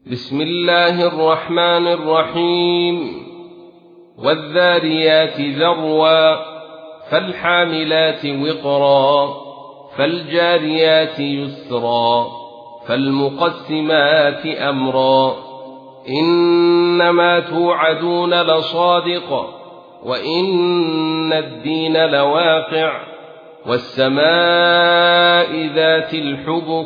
بسم الله الرحمن الرحيم والذاريات ذروا فالحاملات وقرا فالجاريات يسرا فالمقسمات أمرا إنما توعدون لصادق وإن الدين لواقع والسماء ذات الحبك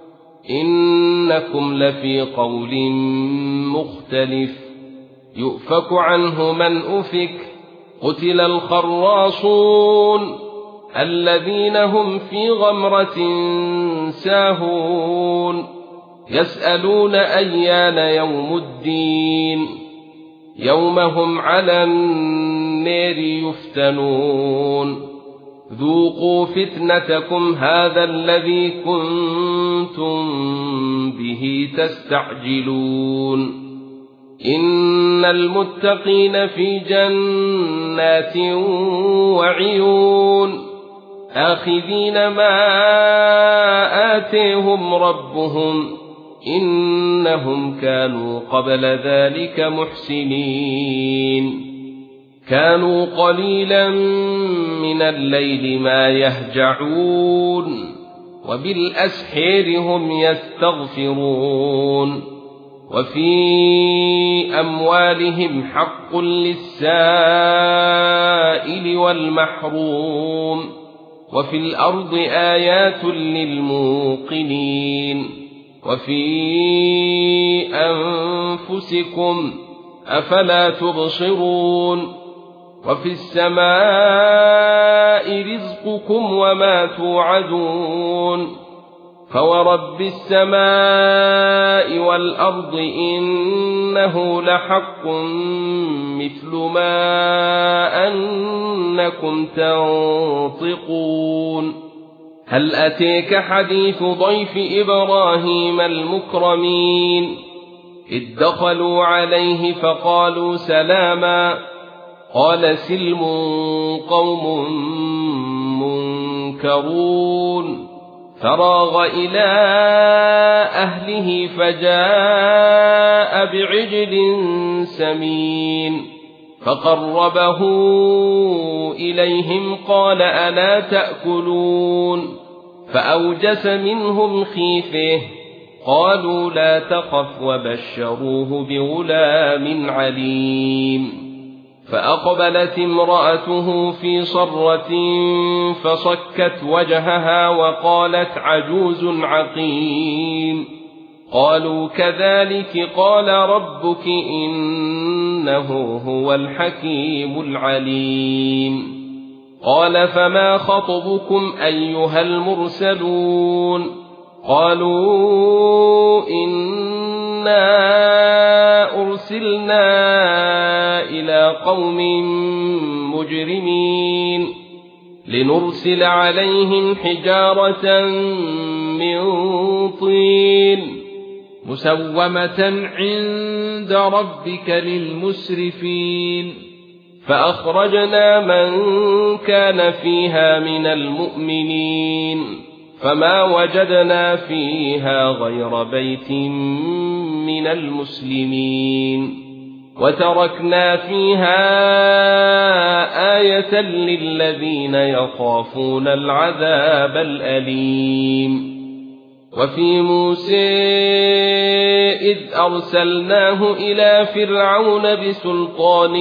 إنكم لفي قول مختلف يؤفك عنه من أفك قتل الخراصون الذين هم في غمرة ساهون يسألون أيان يوم الدين يوم هم على النار يفتنون ذوقوا فتنتكم هذا الذي كنتم به تستعجلون إن المتقين في جنات وعيون آخذين ما آتيهم ربهم إنهم كانوا قبل ذلك محسنين كانوا قليلا من الليل ما يهجعون وبالأسحار هم يستغفرون وفي أموالهم حق للسائل والمحروم وفي الأرض آيات للموقنين وفي أنفسكم أفلا تبصرون وفي السماء رزقكم وما توعدون فورب السماء والأرض إنه لحق مثل ما أنكم تنطقون هل أتيك حديث ضيف إبراهيم المكرمين إذ دخلوا عليه فقالوا سلاما قال سلم قوم منكرون فراغ إلى أهله فجاء بعجل سمين فقربه إليهم قال ألا تأكلون فأوجس منهم خيفة قالوا لا تخف وبشروه بغلام عليم فأقبلت امرأته في صرة فصكت وجهها وقالت عجوز عقيم قالوا كذلك قال ربك إنه هو الحكيم العليم قال فما خطبكم أيها المرسلون قالوا إنا أرسلنا إلى قوم مجرمين لنرسل عليهم حجارة من طين مسومة عند ربك للمسرفين فأخرجنا من كان فيها من المؤمنين فما وجدنا فيها غير بيت من المسلمين وتركنا فيها آية للذين يخافون العذاب الأليم وفي موسى إذ أرسلناه إلى فرعون بسلطان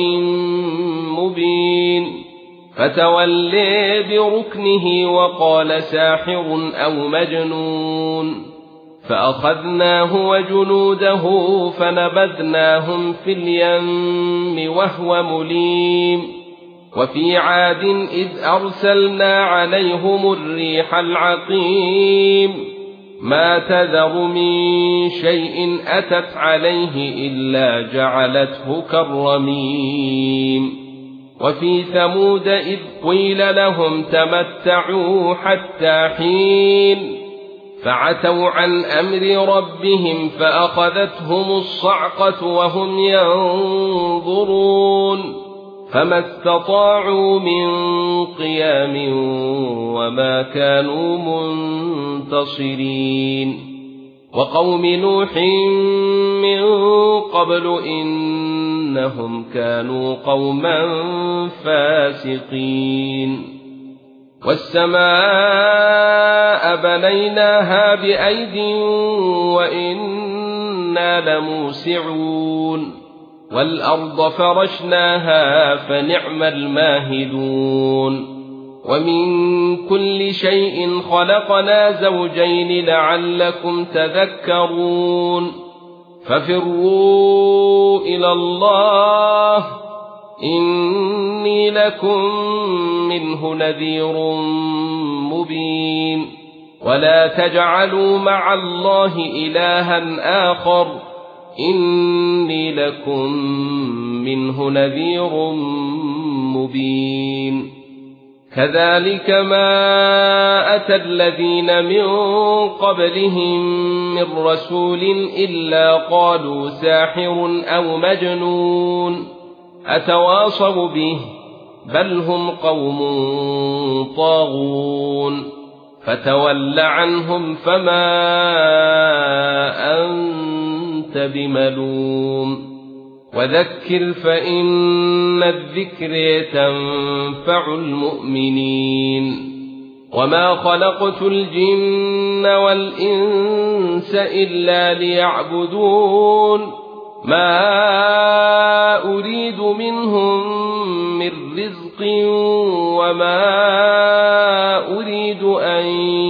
مبين فتولى بركنه وقال ساحر أو مجنون فأخذناه وجنوده فنبذناهم في اليم وهو مليم وفي عاد إذ أرسلنا عليهم الريح العقيم ما تذر من شيء أتت عليه إلا جعلته كالرميم وفي ثمود إذ قيل لهم تمتعوا حتى حين فعتوا عن أمر ربهم فأخذتهم الصعقة وهم ينظرون فما استطاعوا من قيام وما كانوا منتصرين وقوم نوح من قبل إنهم كانوا قوما فاسقين والسماء بنيناها بأيد وإنا لموسعون والأرض فرشناها فنعم الماهدون ومن كل شيء خلقنا زوجين لعلكم تذكرون ففروا إلى الله إني لكم منه نذير مبين ولا تجعلوا مع الله إلها آخر إني لكم منه نذير مبين كذلك ما أتى الذين من قبلهم من رسول إلا قالوا ساحر أو مجنون أتواصوا به بل هم قوم طاغون فتول عنهم فما أنت بملوم وذكر فإن الذكر تنفع المؤمنين وما خلقت الجن والإنس إلا ليعبدون ما أريد منهم من رزق وما أريد أن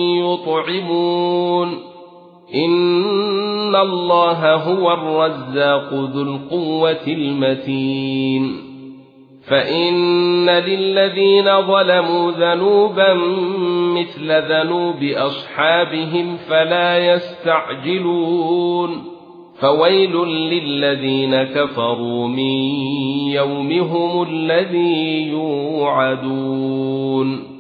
يطعمون إن الله هو الرزاق ذو القوة المتين فإن للذين ظلموا ذنوبا مثل ذنوب أصحابهم فلا يستعجلون فويل للذين كفروا من يومهم الذي يوعدون